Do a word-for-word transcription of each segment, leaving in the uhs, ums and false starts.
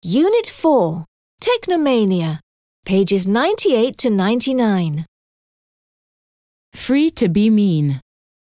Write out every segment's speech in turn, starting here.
Unit four, Technomania, pages ninety-eight to ninety-nine. Free to be mean.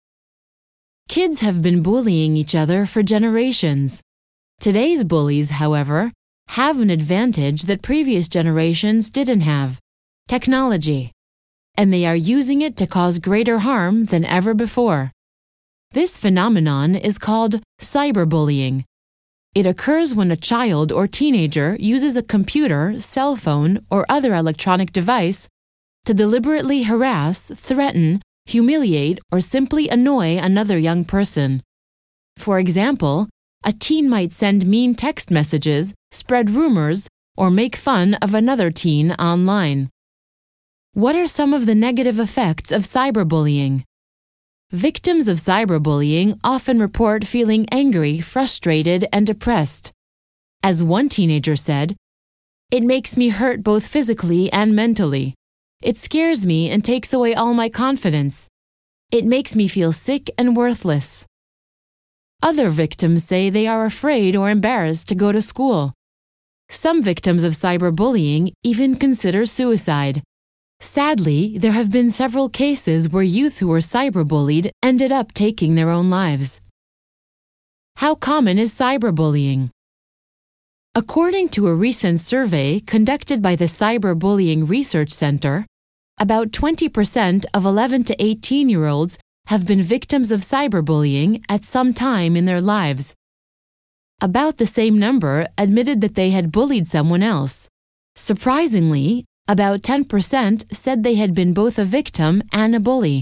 Kids have been bullying each other for generations. Today's bullies, however, have an advantage that previous generations didn't have: technology. And they are using it to cause greater harm than ever before. This phenomenon is called cyberbullying. It occurs when a child or teenager uses a computer, cell phone, or other electronic device to deliberately harass, threaten, humiliate, or simply annoy another young person. For example, a teen might send mean text messages, spread rumors, or make fun of another teen online. What are some of the negative effects of cyberbullying? Victims of cyberbullying often report feeling angry, frustrated, and depressed. As one teenager said, "It makes me hurt both physically and mentally. It scares me and takes away all my confidence. It makes me feel sick and worthless." Other victims say they are afraid or embarrassed to go to school. Some victims of cyberbullying even consider suicide. Sadly, there have been several cases where youth who were cyberbullied ended up taking their own lives. How common is cyberbullying? According to a recent survey conducted by the Cyberbullying Research Center, about twenty percent of eleven to eighteen-year-olds have been victims of cyberbullying at some time in their lives. About the same number admitted that they had bullied someone else. Surprisingly, about ten percent said they had been both a victim and a bully.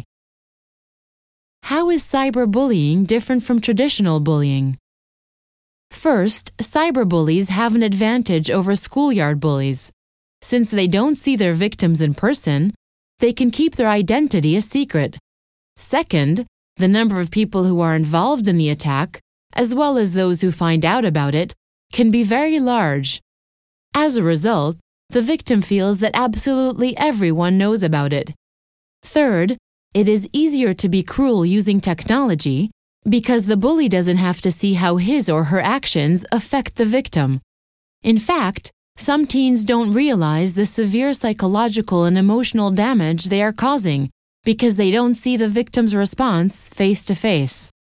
How is cyberbullying different from traditional bullying? First, cyberbullies have an advantage over schoolyard bullies. Since they don't see their victims in person, they can keep their identity a secret. Second, the number of people who are involved in the attack, as well as those who find out about it, can be very large. As a result, the victim feels that absolutely everyone knows about it. Third, it is easier to be cruel using technology because the bully doesn't have to see how his or her actions affect the victim. In fact, some teens don't realize the severe psychological and emotional damage they are causing because they don't see the victim's response face to face.